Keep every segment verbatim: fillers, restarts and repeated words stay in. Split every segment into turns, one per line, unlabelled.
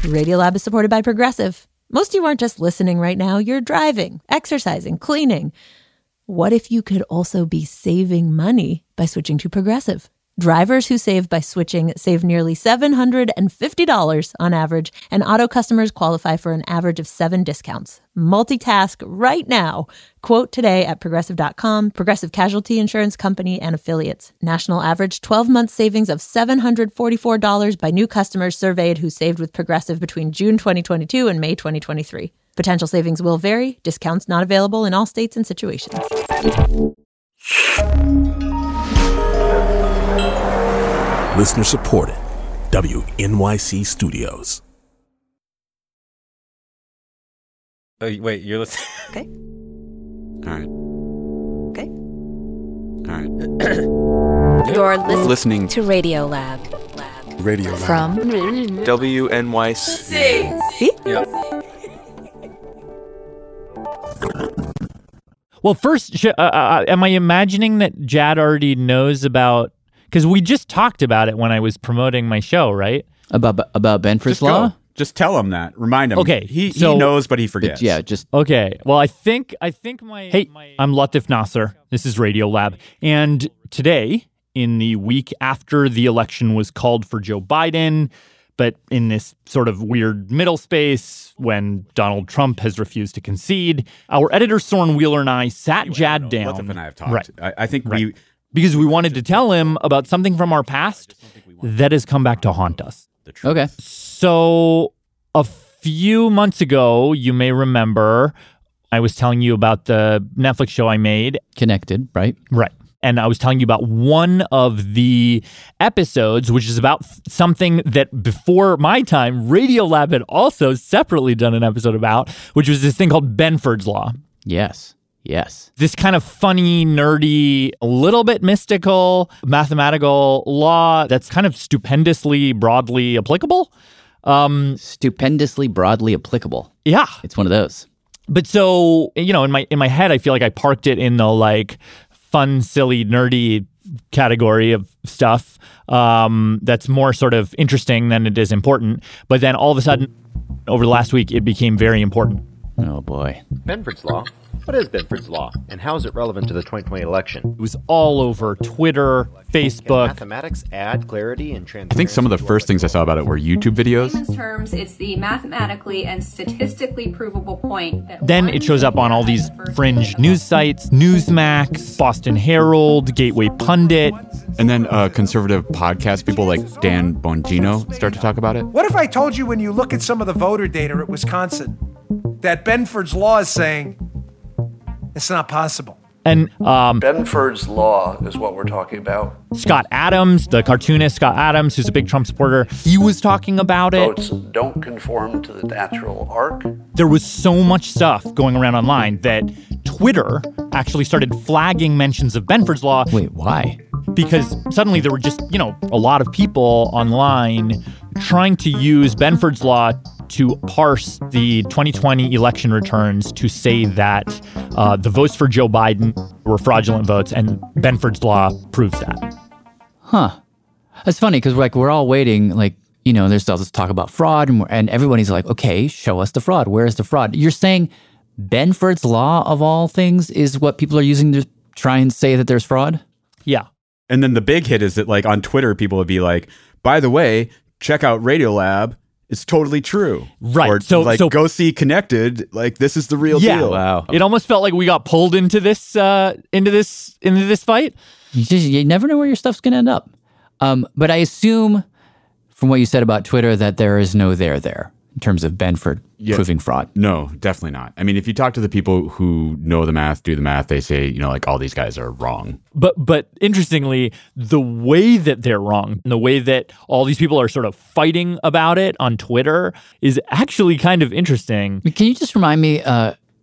Radiolab is supported by Progressive. Most of you aren't just listening right now. You're driving, exercising, cleaning. What if you could also be saving money by switching to Progressive? Drivers who save by switching save nearly seven hundred fifty dollars on average, and auto customers qualify for an average of seven discounts. Multitask right now. Quote today at progressive dot com. Progressive Casualty Insurance Company and Affiliates. National average twelve-month savings of seven hundred forty-four dollars by new customers surveyed who saved with Progressive between June twenty twenty-two and May twenty twenty-three. Potential savings will vary. Discounts not available in all states and situations.
Listener supported. W N Y C Studios.
Oh, wait, you're listening?
Okay.
All right.
Okay.
All right.
You're listening,
Listening
to Radiolab. Lab.
Radio Lab.
From
W N Y C.
See?
Yeah.
Well, first, sh- uh, uh, am I imagining that Jad already knows about... Because we just talked about it when I was promoting my show, right?
About about Benford's
Just
Law?
go. Just tell him that. Remind him.
Okay,
He,
so-
he knows, but he forgets.
Yeah, just
Okay. Well, I think I think my... Hey, my, I'm Latif Nasser. This is Radiolab. And today, in the week after the election was called for Joe Biden, but in this sort of weird middle space when Donald Trump has refused to concede, our editor Soren Wheeler and I sat
Anyway,
Jad
no,
down.
Latif and I have talked.
Right.
I, I think
Right.
we...
Because we wanted to tell him about something from our past that has come back to haunt us.
okay.
So a few months ago, you may remember, I was telling you about the Netflix show I made.
Connected, right?
Right. And I was telling you about one of the episodes, which is about something that before my time, Radiolab had also separately done an episode about, which was this thing called Benford's Law.
Yes. Yes.
This kind of funny, nerdy, a little bit mystical, mathematical law that's kind of stupendously broadly applicable. Um,
Stupendously broadly applicable.
yeah.
It's one of those.
But so, you know, in my in my head, I feel like I parked it in the like fun, silly, nerdy category of stuff um, that's more sort of interesting than it is important. But then all of a sudden, over the last week, it became very important.
Oh, boy.
Benford's Law? What is Benford's Law, and how is it relevant to the twenty twenty election?
It was all over Twitter,
Can
Facebook.
mathematics add clarity and transparency?
I think some of the first things I saw about it were YouTube videos.
In layman's terms, it's the mathematically and statistically provable point that
Then
one
it shows up on all these fringe news sites, Newsmax, Boston Herald, Gateway Pundit.
And then uh, conservative podcast people like Dan Bongino start to talk about it.
What if I told you when you look at some of the voter data at Wisconsin that Benford's Law is saying it's not possible?
And um,
Benford's Law is what we're talking about.
Scott Adams, the cartoonist Scott Adams, who's a big Trump supporter, he was talking about it.
Votes don't conform to the natural arc.
There was so much stuff going around online that Twitter actually started flagging mentions of Benford's Law.
Wait, why?
Because suddenly there were just, you know, a lot of people online trying to use Benford's Law to parse the twenty twenty election returns to say that uh, the votes for Joe Biden were fraudulent votes, and Benford's Law proves that.
Huh. That's funny because like we're all waiting, like, you know, there's all this talk about fraud, and, we're, and everybody's like, okay, show us the fraud. Where is the fraud? You're saying Benford's Law, of all things, is what people are using to try and say that there's fraud?
Yeah.
And then the big hit is that like on Twitter, people would be like, by the way, check out Radiolab. It's totally true.
Right.
Or
So-
like
so-
go see Connected. Like this is the real
Yeah.
deal.
Wow.
It almost felt like we got pulled into this uh, into this into this fight.
You just you never know where your stuff's going to end up. Um, but I assume from what you said about Twitter that there is no there there in terms of Benford
Yeah.
proving fraud.
No, definitely not. I mean, if you talk to the people who know the math, do the math, they say, you know, like all these guys are wrong.
But but interestingly, the way that they're wrong, the way that all these people are sort of fighting about it on Twitter is actually kind of interesting.
Can you just remind me, uh,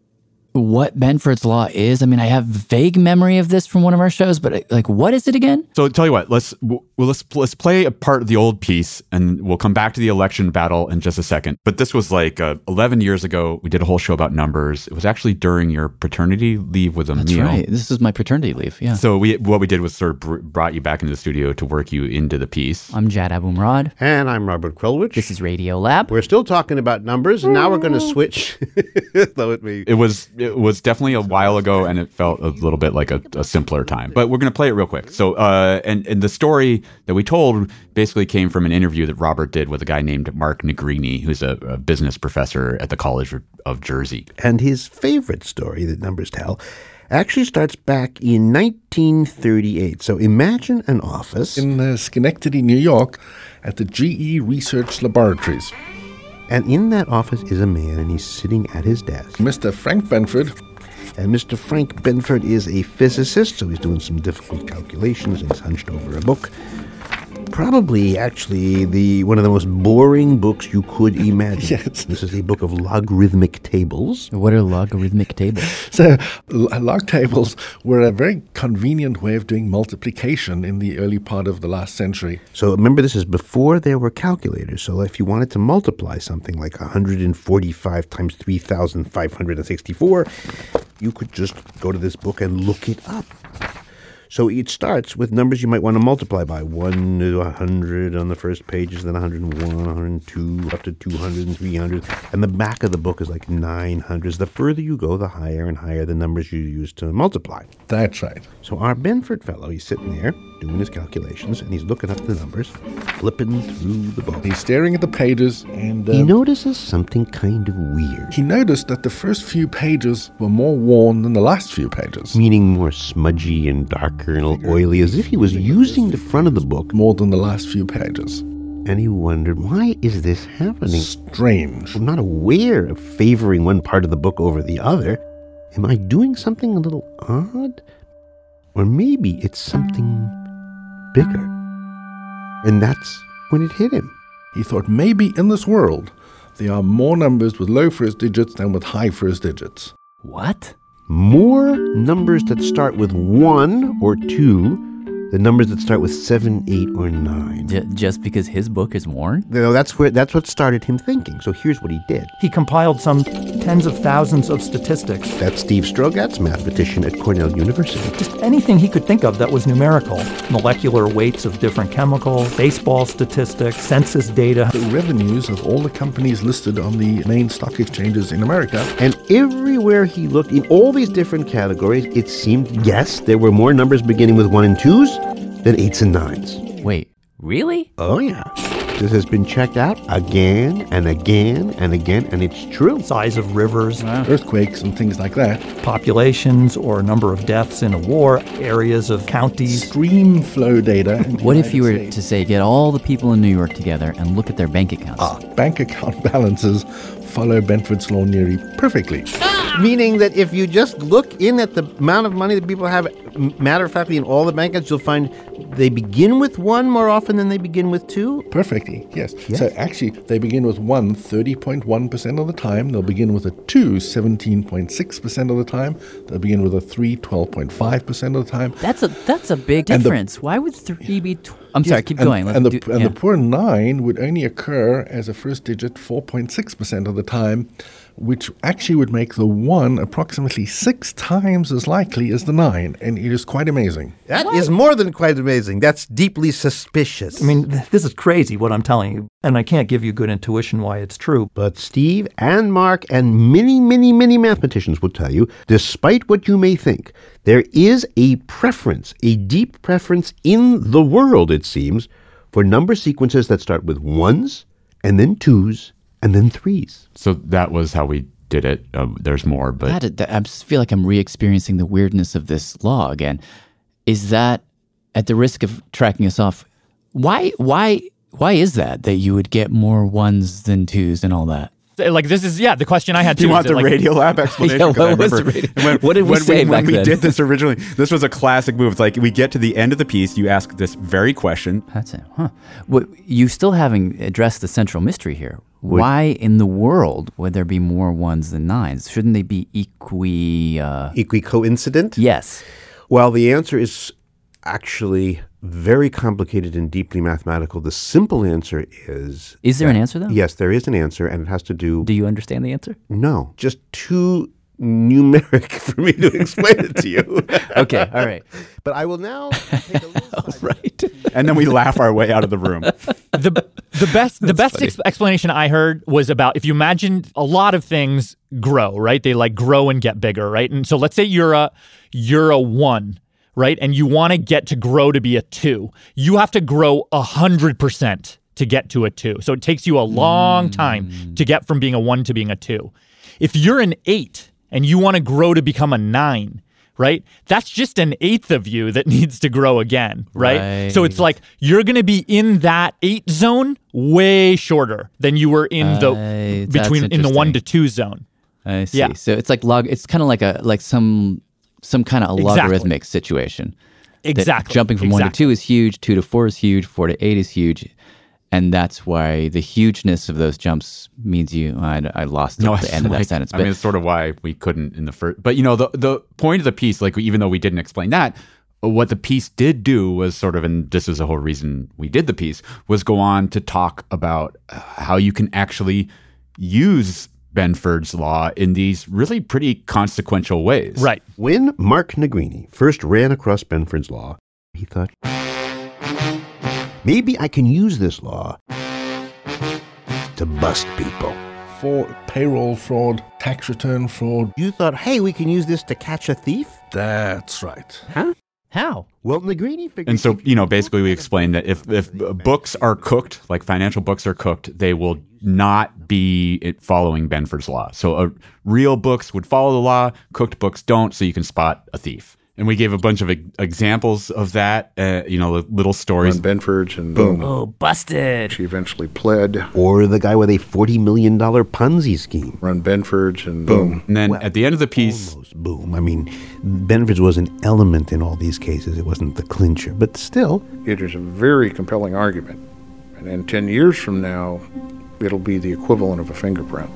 what Benford's Law is? I mean, I have vague memory of this from one of our shows, but like, what is it again?
So tell you what, let's well, let's let's play a part of the old piece, and we'll come back to the election battle in just a second. But this was like uh, eleven years ago. We did a whole show about numbers. It was actually during your paternity leave with Emil.
That's right. This is my paternity leave. Yeah.
So we what we did was sort of br- brought you back into the studio to work you into the piece.
I'm Jad Abumrad.
And I'm Robert Krulwich.
This is Radio Lab.
We're still talking about numbers, and now we're going to switch. Though it, be.
it was it was definitely a while ago, and it felt a little bit like a, a simpler time. But we're going to play it real quick. So, uh, and and the story that we told basically came from an interview that Robert did with a guy named Mark Negrini, who's a, a business professor at the College of Jersey.
And his favorite story that numbers tell actually starts back in nineteen thirty-eight. So imagine an office
in uh, Schenectady, New York, at the G E Research Laboratories.
And in that office is a man, and he's sitting at his desk.
Mister Frank Benford.
And Mister Frank Benford is a physicist, so he's doing some difficult calculations, and he's hunched over a book. Probably, actually, the one of the most boring books you could imagine.
Yes.
This is a book of logarithmic tables.
What are logarithmic tables?
So, log tables were a very convenient way of doing multiplication in the early part of the last century.
So, remember, this is before there were calculators. So, if you wanted to multiply something like one hundred forty-five times three thousand five hundred sixty-four, you could just go to this book and look it up. So it starts with numbers you might want to multiply by. one to one hundred on the first pages, then one hundred one, one hundred two, up to two hundred and three hundred. And the back of the book is like nine hundreds. The further you go, the higher and higher the numbers you use to multiply.
That's right.
So our Benford fellow, he's sitting there doing his calculations, and he's looking up the numbers, flipping through the book.
He's staring at the pages, and
Um, he
um,
notices something kind of weird.
He noticed that the first few pages were more worn than the last few pages.
Meaning more smudgy and darker and a little oily, as if he was using the front of the book
more than the last few pages.
And he wondered, why is this happening?
Strange.
I'm not aware of favoring one part of the book over the other. Am I doing something a little odd? Or maybe it's something bigger. And that's when it hit him.
He thought maybe in this world there are more numbers with low first digits than with high first digits.
What?
More numbers that start with one or two than numbers that start with seven, eight, or nine.
J- just because his book is worn?
You know, that's where that's what started him thinking. So here's what he did.
He compiled some tens of thousands of statistics.
That's Steve Strogatz, mathematician at Cornell University.
Just anything he could think of that was numerical. Molecular weights of different chemicals, baseball statistics, census data.
The revenues of all the companies listed on the main stock exchanges in America.
And everywhere he looked, in all these different categories, it seemed, yes, there were more numbers beginning with one and twos than eights and nines.
Wait, really?
Oh, yeah. This has been checked out again and again and again, and it's true.
Size of rivers,
wow. Earthquakes and things like that.
Populations or number of deaths in a war, areas of counties.
Stream flow data.
What if you were States. to say, get all the people in New York together and look at their bank accounts?
Ah, bank account balances follow Benford's law nearly perfectly.
Meaning that if you just look in at the amount of money that people have, matter of factly, in all the bank accounts, you'll find they begin with one more often than they begin with two?
Perfectly, yes.
yes.
So actually, they begin with one thirty point one percent of the time. They'll begin with a two seventeen point six percent of the time. They'll begin with a three twelve point five percent of the time.
That's a that's a big difference. The, Why would three be... Tw- I'm
yes,
sorry, keep
and,
going. Let's
and the,
do,
and
yeah.
the poor nine would only occur as a first digit four point six percent of the time, which actually would make the one approximately six times as likely as the nine. And it is quite amazing.
That what? is more than quite amazing. That's deeply suspicious.
I mean, th- this is crazy what I'm telling you. And I can't give you good intuition why it's true.
But Steve and Mark and many, many, many mathematicians will tell you, despite what you may think, there is a preference, a deep preference in the world, it seems, for number sequences that start with ones and then twos and then threes.
So that was how we did it. Uh, there's more, but...
That, that, I just feel like I'm re-experiencing the weirdness of this law again. Is that, at the risk of tracking us off, why, why, why is that, that you would get more ones than twos and all that?
Like, this is, yeah, the question I had too.
Do you want the
like,
Radio Lab explanation?
Yeah, what, was the radio, when, what did we
when
say
we,
back
when
then?
we did this originally, this was a classic move. It's like, we get to the end of the piece, you ask this very question.
That's it, huh? Well, you still haven't addressed the central mystery here.
Would-
Why in the world would there be more ones than nines? Shouldn't they be equi... Uh...
Equi-coincident?
Yes.
Well, the answer is actually very complicated and deeply mathematical. The simple answer is...
Is there
that,
an answer, though?
Yes, there is an answer, and it has to do...
Do you understand the answer?
No, just too numeric for me to explain it to you.
Okay, all right.
But I will now take a little side.
Right.
And then we laugh our way out of the room.
the the best the best ex- explanation I heard was about if you imagine a lot of things grow, right? They like grow and get bigger, right? And so let's say you're a you're a one, right? And you want to get to grow to be a two. You have to grow a hundred percent to get to a two. So it takes you a long time to get from being a one to being a two. If you're an eight and you want to grow to become a nine, right? That's just an eighth of you that needs to grow again, right?
Right.
So it's like you're going to be in that eight zone way shorter than you were in
Uh,
the
that's
between in the one
interesting.
to two zone.
I see.
Yeah.
So it's like log. It's kind of like a like some some kind of a
Exactly.
logarithmic situation. That
Exactly.
jumping from one to
Exactly.
two is huge. Two to four is huge. Four to eight is huge. And that's why the hugeness of those jumps means you. I, I lost
No,
at the
it's
end of that
like-
sentence.
I
But
mean, it's sort of why we couldn't in the first. But you know, the the point of the piece, like even though we didn't explain that, what the piece did do was sort of, and this is the whole reason we did the piece, was go on to talk about uh, how you can actually use Benford's law in these really pretty consequential ways.
Right.
When Mark Negrini first ran across Benford's law, he thought, maybe I can use this law to bust people.
For payroll fraud, tax return fraud.
You thought, hey, we can use this to catch a thief?
That's right.
Huh?
how?
Well, Negrini figured...
And so, you know, basically we explained that if, if books are cooked, like financial books are cooked, they will not be it following Benford's law. So uh, real books would follow the law, cooked books don't, so you can spot a thief. And we gave a bunch of e- examples of that, uh, you know, little stories.
Run Benford's and boom.
Oh, busted.
She eventually pled.
Or the guy with a forty million dollars Ponzi scheme.
Run Benford's and boom.
And then
Well,
at the end of the piece,
Almost boom. I mean, Benford's was an element in all these cases. It wasn't the clincher, but still.
It is a very compelling argument. And then ten years from now, it'll be the equivalent of a fingerprint.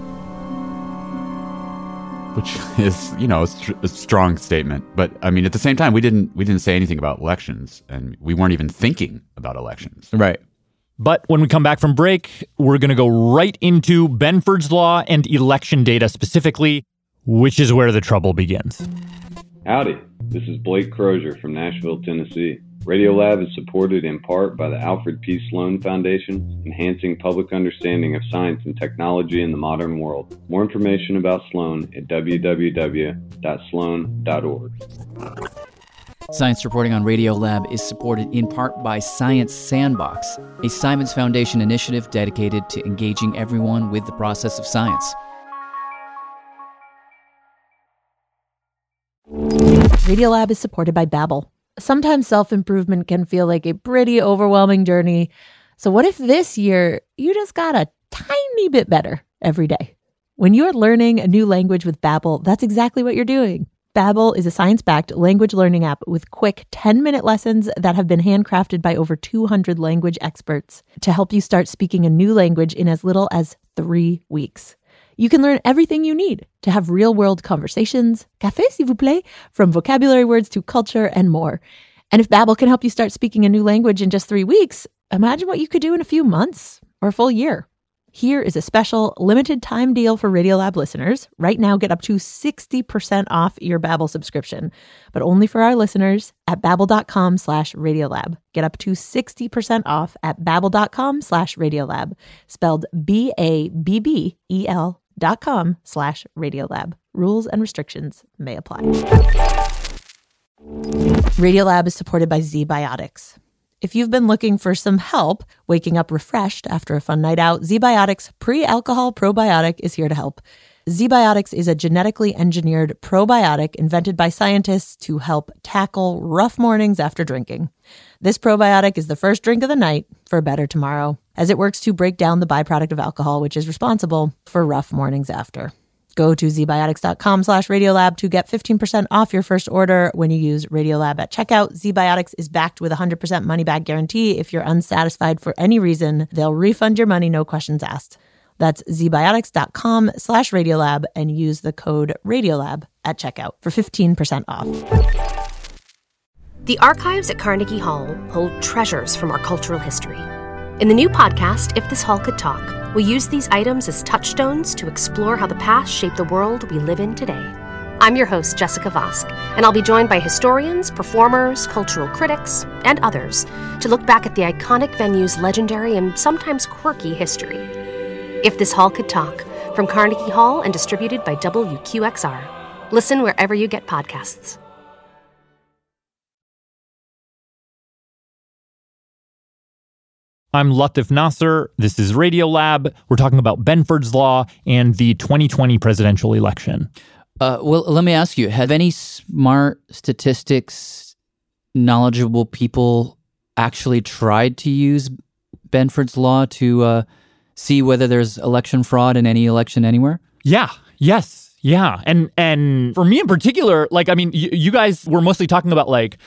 which is, you know, a, str- a strong statement. But I mean, at the same time, we didn't we didn't say anything about elections, and we weren't even thinking about elections.
Right. But when we come back from break, we're going to go right into Benford's law and election data specifically, which is where the trouble begins.
Howdy, this is Blake Crozier from Nashville, Tennessee. Radiolab is supported in part by the Alfred P. Sloan Foundation, enhancing public understanding of science and technology in the modern world. More information about Sloan at w w w dot sloan dot org.
Science reporting on Radiolab is supported in part by Science Sandbox, a Simons Foundation initiative dedicated to engaging everyone with the process of science.
Radiolab is supported by Babbel. Sometimes self-improvement can feel like a pretty overwhelming journey. So what if this year you just got a tiny bit better every day? When you're learning a new language with Babbel, that's exactly what you're doing. Babbel is a science-backed language learning app with quick ten-minute lessons that have been handcrafted by over two hundred language experts to help you start speaking a new language in as little as three weeks. You can learn everything you need to have real-world conversations, café s'il vous plaît, from vocabulary words to culture and more. And if Babbel can help you start speaking a new language in just three weeks, imagine what you could do in a few months or a full year. Here is a special limited time deal for Radiolab listeners. Right now, get up to sixty percent off your Babbel subscription, but only for our listeners at babbel.com slash Radiolab. Get up to sixty percent off at babbel.com slash Radiolab, spelled B A B B E L dot com slash Radiolab. Rules and restrictions may apply. Radiolab is supported by ZBiotics. If you've been looking for some help waking up refreshed after a fun night out, ZBiotics Pre-Alcohol Probiotic is here to help. ZBiotics is a genetically engineered probiotic invented by scientists to help tackle rough mornings after drinking. This probiotic is the first drink of the night for a better tomorrow, as it works to break down the byproduct of alcohol, which is responsible for rough mornings after. Go to zbiotics.com slash Radiolab to get fifteen percent off your first order when you use Radiolab at checkout. ZBiotics is backed with a one hundred percent money-back guarantee. If you're unsatisfied for any reason, they'll refund your money, no questions asked. That's zbiotics.com slash Radiolab and use the code Radiolab at checkout for fifteen percent off.
The archives at Carnegie Hall hold treasures from our cultural history. In the new podcast, If This Hall Could Talk, we use these items as touchstones to explore how the past shaped the world we live in today. I'm your host, Jessica Vosk, and I'll be joined by historians, performers, cultural critics, and others to look back at the iconic venue's legendary and sometimes quirky history. If This Hall Could Talk, from Carnegie Hall and distributed by W Q X R. Listen wherever you get podcasts.
I'm Latif Nasser. This is Radiolab. We're talking about Benford's Law and the twenty twenty presidential election.
Uh, well, let me ask you, have any smart statistics, knowledgeable people actually tried to use Benford's Law to uh, see whether there's election fraud in any election anywhere?
Yeah. Yes. Yeah. And and for me in particular, like, I mean, y- you guys were mostly talking about like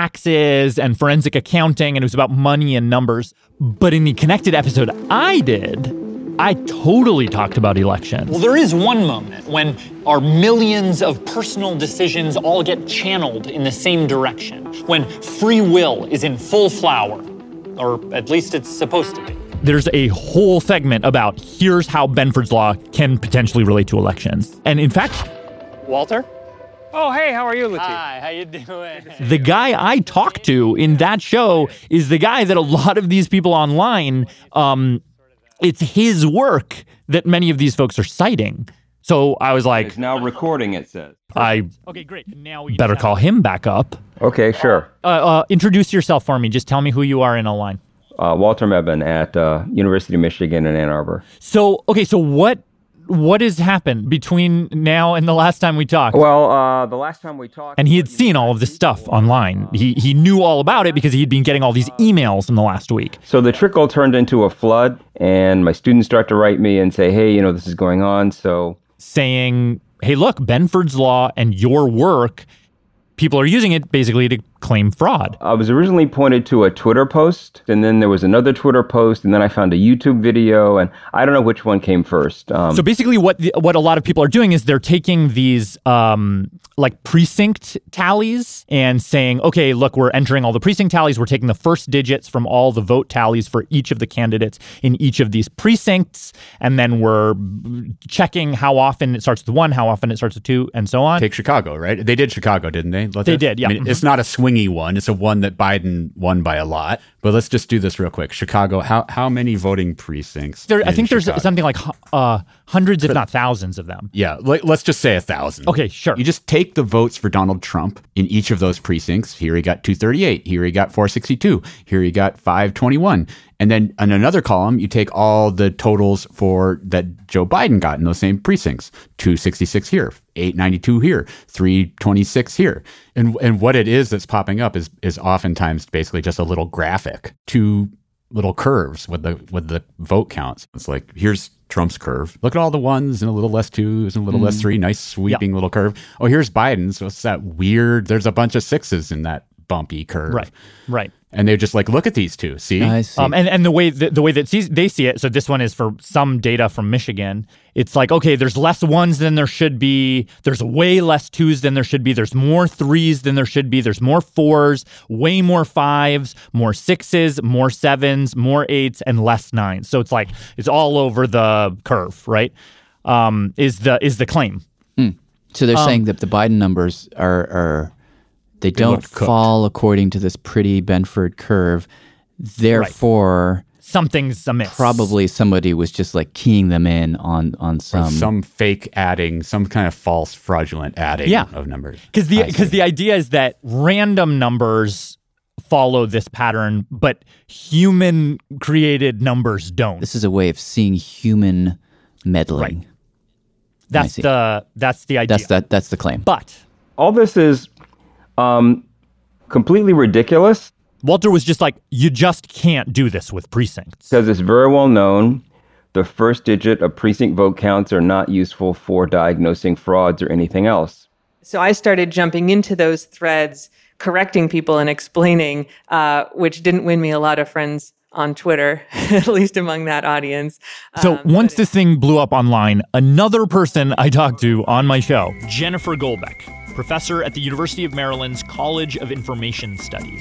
taxes and forensic accounting, and it was about money and numbers. But in the Connected episode I did, I totally talked about elections.
Well, there is one moment when our millions of personal decisions all get channeled in the same direction, when free will is in full flower, or at least it's supposed to be.
There's a whole segment about here's how Benford's Law can potentially relate to elections. And in fact,
Walter? Oh, hey, how are you, Latif? Hi, how you doing?
The guy I talked to in that show is the guy that a lot of these people online, um, it's his work that many of these folks are citing. So I was like,
it's now recording, it says.
I
okay, great. Now we
better call him back up.
Okay, sure.
Uh, uh, introduce yourself for me. Just tell me who you are in a line.
Uh, Walter Mebane at uh, University of Michigan in Ann Arbor.
So, okay, so what what has happened between now and the last time we talked?
Well, uh, the last time we talked...
And he had seen all of this stuff online. He he knew all about it because he'd been getting all these emails in the last week.
So the trickle turned into a flood, and my students start to write me and say, hey, you know, this is going on, so...
Saying, hey, look, Benford's Law and your work, people are using it basically to claim fraud.
I was originally pointed to a Twitter post, and then there was another Twitter post, and then I found a YouTube video, and I don't know which one came first. Um,
so basically what the, what a lot of people are doing is they're taking these um, like precinct tallies and saying, okay, look, we're entering all the precinct tallies. We're taking the first digits from all the vote tallies for each of the candidates in each of these precincts, and then we're checking how often it starts with one, how often it starts with two, and so on.
Take Chicago, right? They did Chicago, didn't they? Let
they
us,
did, yeah.
I mean,
Mm-hmm.
It's not a swingy one. It's a one that Biden won by a lot. But let's just do this real quick. Chicago, how how many voting precincts?
There, I think
Chicago?
there's something like uh, hundreds, if not thousands of them.
Yeah, let, let's just say a thousand.
Okay, sure.
You just take the votes for Donald Trump in each of those precincts. Here he got two thirty-eight. Here he got four sixty-two. Here he got five twenty-one. And then in another column, you take all the totals for that Joe Biden got in those same precincts. two sixty-six here, eight ninety-two here, three twenty-six here. And and what it is that's popping up is is oftentimes basically just a little graphic, two little curves with the with the vote counts. It's like, here's Trump's curve. Look at all the ones and a little less twos and a little mm. less three. Nice sweeping yep. little curve. Oh, here's Biden's. What's that weird? There's a bunch of sixes in that bumpy curve.
Right, right.
And they're just like, look at these two. See,
I see.
Um, and and the way the, the way that sees, they see it. So this one is for some data from Michigan. It's like, okay, there's less ones than there should be. There's way less twos than there should be. There's more threes than there should be. There's more fours, way more fives, more sixes, more sevens, more eights, and less nines. So it's like it's all over the curve, right? Um, is the is the claim?
Mm. So they're
um,
saying that the Biden numbers are are. They don't fall according to this pretty Benford curve. Therefore,
right. something's amiss.
Probably somebody was just like keying them in on on some
or some fake adding, some kind of false fraudulent adding
yeah.
of numbers.
Because the because the idea is that random numbers follow this pattern, but human created numbers don't.
This is a way of seeing human meddling.
Right. That's the that's the idea.
That's that that's the claim.
But
all this is um, completely ridiculous.
Walter was just like, you just can't do this with precincts.
Because it's very well known the first digit of precinct vote counts are not useful for diagnosing frauds or anything else.
So I started jumping into those threads, correcting people and explaining, uh, which didn't win me a lot of friends on Twitter, at least among that audience.
So
Um,
once this thing blew up online, another person I talked to on my show, Jennifer Goldbeck, professor at the University of Maryland's College of Information Studies.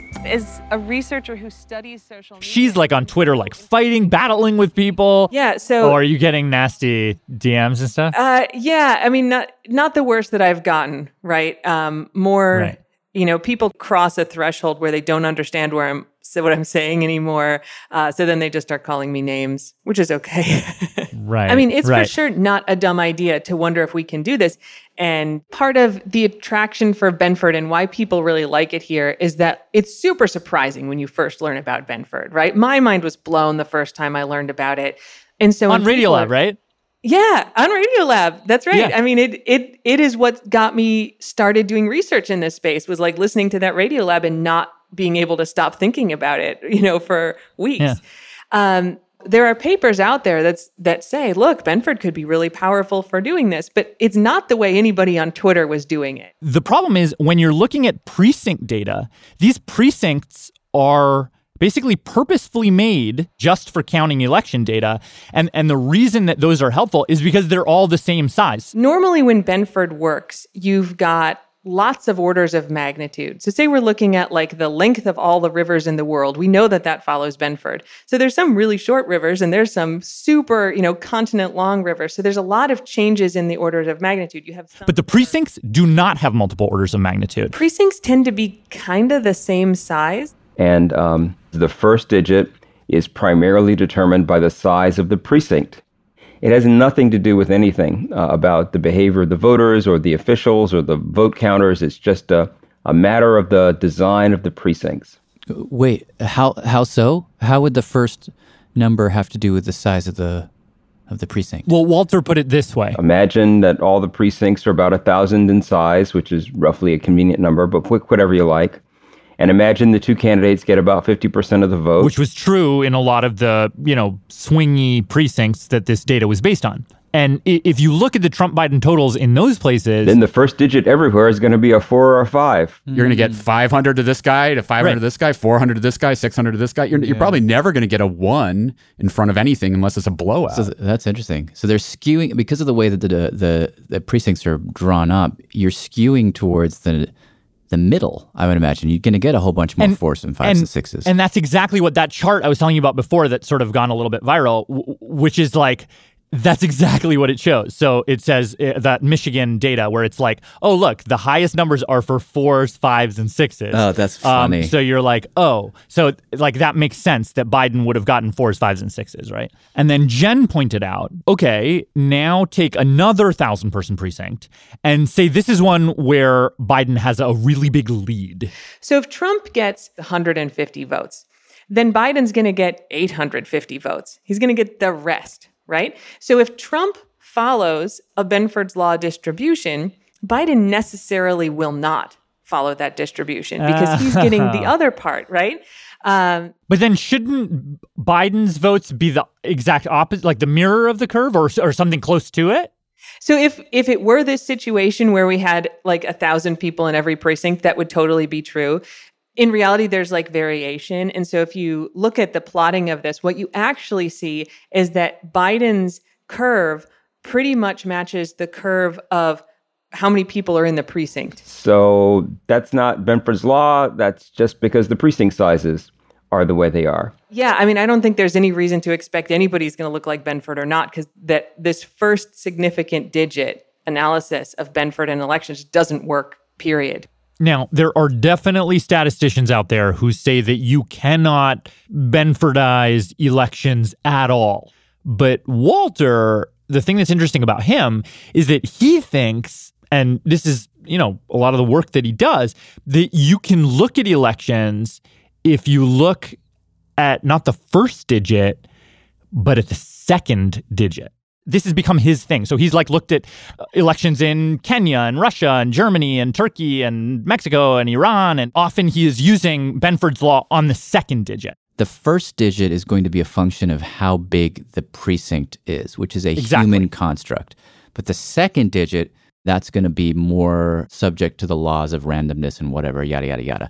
As a researcher who studies social media.
She's like on Twitter, like fighting, battling with people.
Yeah, so-
Oh, are you getting nasty D Ms and stuff?
Uh, yeah, I mean, not not the worst that I've gotten, right? Um, more,
Right.
you know, people cross a threshold where they don't understand where I'm, so what I'm saying anymore. Uh, so then they just start calling me names, which is okay.
Right.
I mean, it's
right.
for sure not a dumb idea to wonder if we can do this. And part of the attraction for Benford and why people really like it here is that it's super surprising when you first learn about Benford, right? My mind was blown the first time I learned about it. And so
On
when people
Radiolab,
are-
right?
Yeah, on Radiolab. That's right.
Yeah.
I mean, it it it is what got me started doing research in this space, was like listening to that Radiolab and not being able to stop thinking about it, you know, for weeks.
Yeah.
Um, there are papers out there that's that say, look, Benford could be really powerful for doing this, but it's not the way anybody on Twitter was doing it.
The problem is when you're looking at precinct data, these precincts are basically purposefully made just for counting election data. And, and the reason that those are helpful is because they're all the same size.
Normally when Benford works, you've got lots of orders of magnitude. So say we're looking at like the length of all the rivers in the world. We know that that follows Benford. So there's some really short rivers and there's some super, you know, continent long rivers. So there's a lot of changes in the orders of magnitude. You have some
But the precincts do not have multiple orders of magnitude.
precincts tend to be kind of the same size.
And um, the first digit is primarily determined by the size of the precinct. It has nothing to do with anything uh, about the behavior of the voters or the officials or the vote counters. It's just a, a matter of the design of the precincts.
Wait, how how so? How would the first number have to do with the size of the of the precinct?
Well, Walter put it this way.
Imagine that all the precincts are about a thousand in size, which is roughly a convenient number, but pick whatever you like. And imagine the two candidates get about fifty percent of the vote.
Which was true in a lot of the, you know, swingy precincts that this data was based on. And i- if you look at the Trump-Biden totals in those places...
Then the first digit everywhere is going to be a four or a five.
You're going to get five hundred to this guy, to five hundred
Right.
to this guy, four hundred to this guy, six hundred to this guy. You're, you're probably never going to get a one in front of anything unless it's a blowout.
So th- that's interesting. So they're skewing because of the way that the the, the precincts are drawn up. You're skewing towards the the middle. I would imagine you're going to get a whole bunch more fours and fives and, sixes.
And that's exactly what that chart I was telling you about before that's sort of gone a little bit viral, w- which is like, that's exactly what it shows. So it says uh, that Michigan data where it's like, oh, look, the highest numbers are for fours, fives, and sixes.
Oh, that's funny.
Um, so you're like, oh, so like that makes sense that Biden would have gotten fours, fives, and sixes, right? And then Jen pointed out, okay, now take another thousand person precinct and say this is one where Biden has a really big lead.
So if Trump gets one hundred fifty votes, then Biden's going to get eight hundred fifty votes. He's going to get the rest, right? So if Trump follows a Benford's law distribution, Biden necessarily will not follow that distribution because he's getting the other part, right? Um,
But then shouldn't Biden's votes be the exact opposite, like the mirror of the curve or, or something close to it?
So if if it were this situation where we had like a thousand people in every precinct, that would totally be true. In reality, there's like variation. And so if you look at the plotting of this, what you actually see is that Biden's curve pretty much matches the curve of how many people are in the precinct.
So that's not Benford's law. That's just because the precinct sizes are the way they are.
Yeah, I mean, I don't think there's any reason to expect anybody's going to look like Benford or not, because that this first significant digit analysis of Benford and elections doesn't work, period.
Now, there are definitely statisticians out there who say that you cannot Benfordize elections at all. But Walter, the thing that's interesting about him is that he thinks, and this is, you know, a lot of the work that he does, that you can look at elections if you look at not the first digit, but at the second digit. This has become his thing. So he's like looked at elections in Kenya and Russia and Germany and Turkey and Mexico and Iran. And often he is using Benford's law on the second digit.
The first digit is going to be a function of how big the precinct is, which is a
Exactly.
human construct. But the second digit, that's going to be more subject to the laws of randomness and whatever, yada, yada, yada.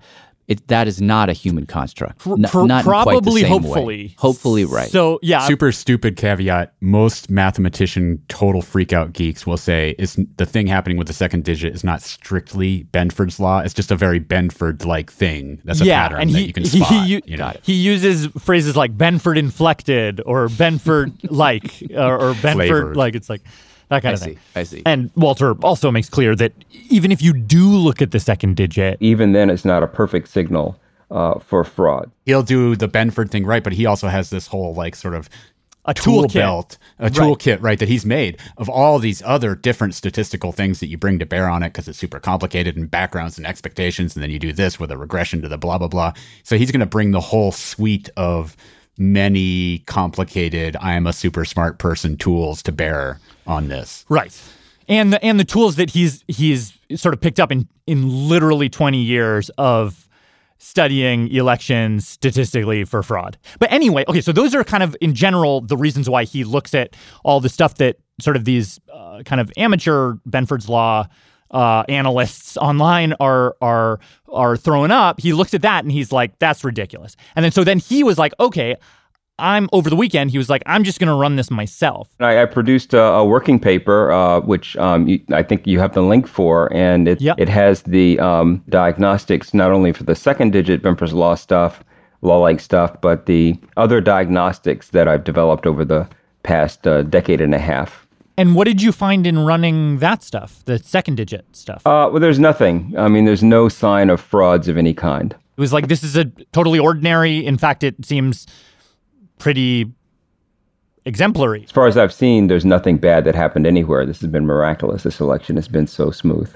it that is not a human construct. N-
Pro-
not in quite the
probably,
same
hopefully.
way. Hopefully, right.
So, yeah.
Super stupid caveat. Most mathematician total freakout geeks will say is the thing happening with the second digit is not strictly Benford's law. It's just a very Benford-like thing. That's a
yeah,
pattern
and
that
he,
you can
he,
spot.
He,
you know?
he uses phrases like Benford inflected or Benford-like or, or Benford, like, it's like that kind
I
of
see,
thing.
I see.
And Walter also makes clear that even if you do look at the second digit,
even then it's not a perfect signal uh, for fraud.
He'll do the Benford thing right, but he also has this whole like sort of
a
tool
toolkit.
belt, a
Right.
toolkit, right, that he's made of all these other different statistical things that you bring to bear on it because it's super complicated and backgrounds and expectations, and then you do this with a regression to the blah, blah, blah. So he's going to bring the whole suite of many complicated, I am a super smart person tools to bear on this.
right? And the and the tools that he's he's sort of picked up in in literally twenty years of studying elections statistically for fraud. But anyway, okay, so those are kind of in general the reasons why he looks at all the stuff that sort of these uh, kind of amateur Benford's law uh, analysts online are are are throwing up. He looks at that and he's like, that's ridiculous. And then so then he was like, okay, I'm over the weekend. He was like, I'm just going to run this myself.
I, I produced a, a working paper, uh, which um, you, I think you have the link for, and it
Yep.
it has the um, diagnostics not only for the second digit Benford's law stuff, law-like stuff, but the other diagnostics that I've developed over the past uh, decade and a half.
And what did you find in running that stuff, the second digit stuff?
Uh, well, there's nothing. I mean, there's no sign of frauds of any kind.
It was like, this is a totally ordinary. In fact, it seems pretty exemplary.
As far as I've seen, there's nothing bad that happened anywhere. This has been miraculous. This election has been so smooth.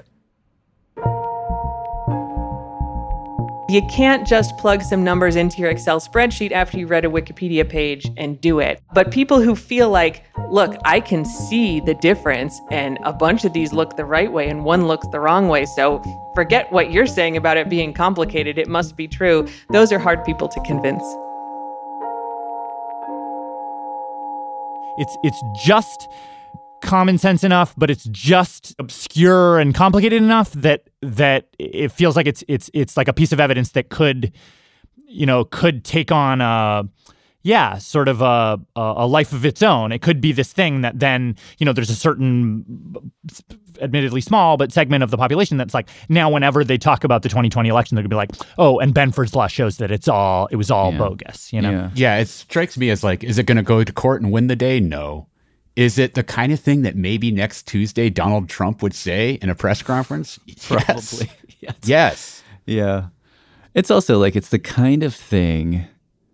You can't just plug some numbers into your Excel spreadsheet after you read a Wikipedia page and do it. But people who feel like, look, I can see the difference and a bunch of these look the right way and one looks the wrong way, so forget what you're saying about it being complicated. It must be true. Those are hard people to convince.
It's it's just common sense enough, but it's just obscure and complicated enough that that it feels like it's it's it's like a piece of evidence that could, you know, could take on a yeah, sort of a a life of its own. It could be this thing that then, you know, there's a certain admittedly small but segment of the population that's like, now whenever they talk about the twenty twenty election, they're gonna be like, oh, and Benford's law shows that it's all it was all
Yeah.
bogus, you know.
Yeah. yeah, it strikes me as like, is it going to go to court and win the day? No. Is it the kind of thing that maybe next Tuesday Donald Trump would say in a press conference?
Probably.
Yes. Yes.
Yeah. It's also like it's the kind of thing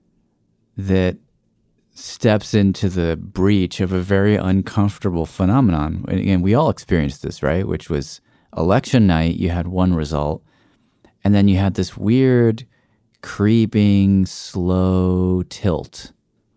that steps into the breach of a very uncomfortable phenomenon. And again, we all experienced this, right? Which was election night, you had one result, and then you had this weird, creeping, slow tilt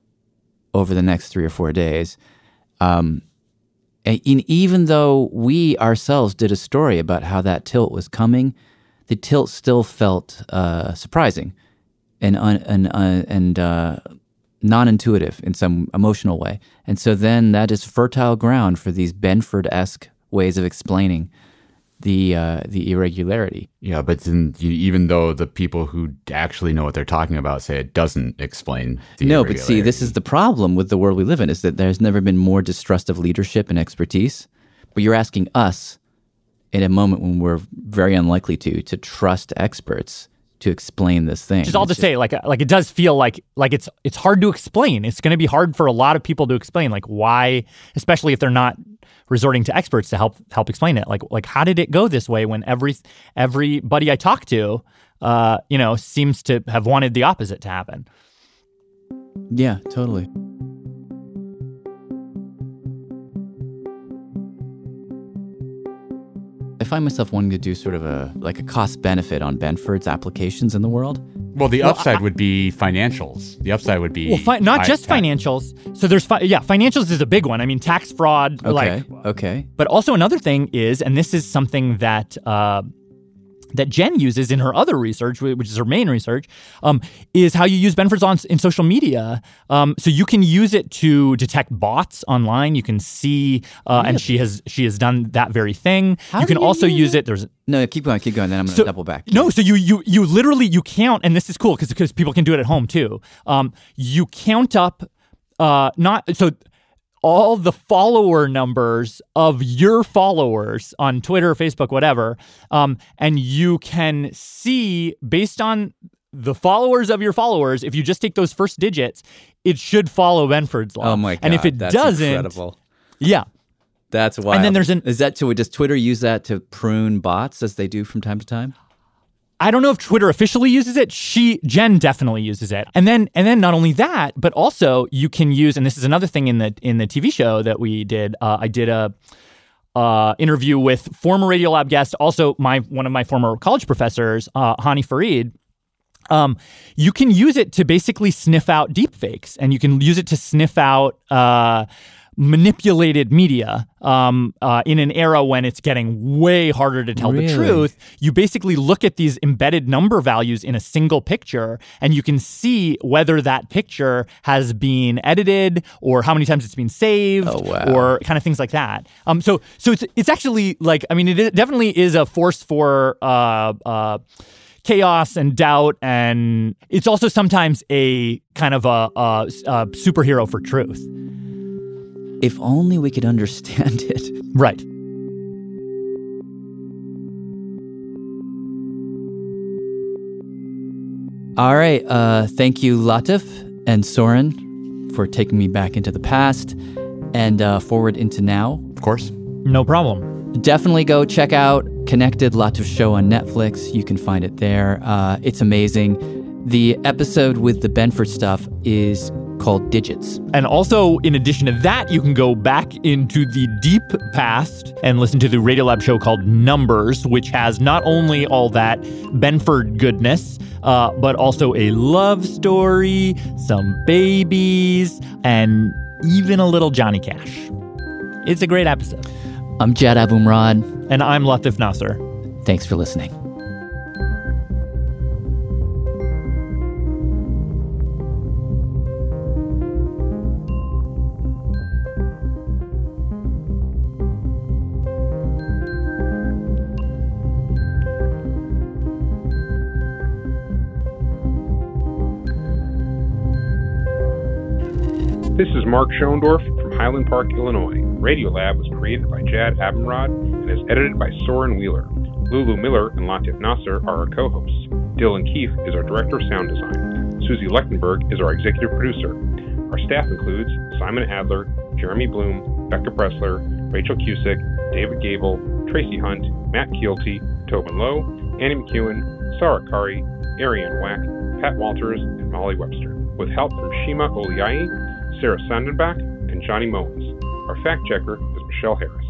over the next three or four days. Um, and even though we ourselves did a story about how that tilt was coming, the tilt still felt uh, surprising and un, and uh, and uh, non-intuitive in some emotional way. And so then that is fertile ground for these Benford-esque ways of explaining the uh, the irregularity.
Yeah, but then you, even though the people who actually know what they're talking about say it doesn't explain the
No, but see, this is the problem with the world we live in, is that there's never been more distrust of leadership and expertise. But you're asking us in a moment when we're very unlikely to, to trust experts to explain this thing.
Which is all to say, like, like it does feel like like it's it's hard to explain. It's going to be hard for a lot of people to explain, like why, especially if they're not resorting to experts to help help explain it. Like, like how did it go this way when every everybody I talk to, uh, you know, seems to have wanted the opposite to happen?
Yeah, totally. I find myself wanting to do sort of a like a cost benefit on Benford's applications in the world.
Well, the
Well,
upside
I-
would be financials. The upside would be
Well, fi- not
I-
just financials. So there's, fi- yeah, financials is a big one. I mean, tax fraud,
Okay,
like,
okay.
but also another thing is, and this is something that uh, that Jen uses in her other research, which is her main research, um, is how you use Benford's Law in social media. Um, so you can use it to detect bots online. You can see, uh, really? and she has she has done that very thing.
How
you can
you
also use
it?
it. There's
no, keep going, keep going. Then I'm going to
so,
double back.
No, so you you you literally you count, and this is cool because because people can do it at home too. Um, you count up, uh, not so. all the follower numbers of your followers on Twitter, Facebook, whatever, um, and you can see based on the followers of your followers, if you just take those first digits, it should follow Benford's Law.
Oh my God,
and if it
that's
doesn't,
incredible.
Yeah.
That's wild.
And then there's an...
Is that to, does Twitter use that to prune bots as they do from time to time?
I don't know if Twitter officially uses it. She, Jen definitely uses it. And then, and then not only that, but also you can use, and this is another thing in the in the T V show that we did. Uh, I did a uh, interview with former Radiolab guest, also my one of my former college professors, uh, Hani Farid. Um, you can use it to basically sniff out deepfakes, and you can use it to sniff out uh, manipulated media um, uh, in an era when it's getting way harder to tell
Really?
the truth. You basically look at these embedded number values in a single picture, and you can see whether that picture has been edited or how many times it's been saved
Oh, wow.
or kind of things like that. Um, so so it's it's actually like, I mean, it definitely is a force for uh, uh, chaos and doubt, and it's also sometimes a kind of a, a, a superhero for truth.
If only we could understand it.
Right.
All right. Uh, thank you, Latif and Soren, for taking me back into the past and uh, forward into now.
Of course.
No problem.
Definitely go check out Connected, Latif Show on Netflix. You can find it there. Uh, it's amazing. The episode with the Benford stuff is called Digits.
And also, in addition to that, you can go back into the deep past and listen to the Radiolab show called Numbers, which has not only all that Benford goodness, uh, but also a love story, some babies, and even a little Johnny Cash. It's a great episode.
I'm Jad Abumrad.
And I'm Latif Nasser.
Thanks for listening.
This is Mark Schoendorf from Highland Park, Illinois. Radiolab was created by Jad Abumrad and is edited by Soren Wheeler. Lulu Miller and Latif Nasser are our co-hosts. Dylan Keefe is our director of sound design. Susie Lechtenberg is our executive producer. Our staff includes Simon Adler, Jeremy Bloom, Becca Pressler, Rachel Cusick, David Gable, Tracy Hunt, Matt Keelty, Tobin Lowe, Annie McEwen, Sarah Kari, Ariane Wack, Pat Walters, and Molly Webster, with help from Shima Oliai, Sarah Sandenbach, and Johnny Mowens. Our fact checker is Michelle Harris.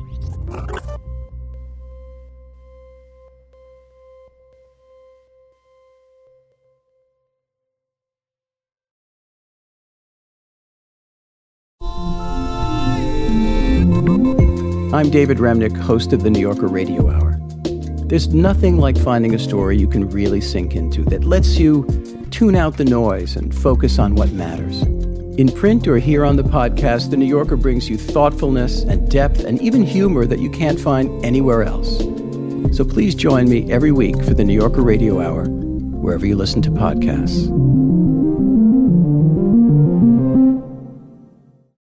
I'm David Remnick, host of the New Yorker Radio Hour. There's nothing like finding a story you can really sink into that lets you tune out the noise and focus on what matters. In print or here on the podcast, The New Yorker brings you thoughtfulness and depth and even humor that you can't find anywhere else. So please join me every week for The New Yorker Radio Hour, wherever you listen to podcasts.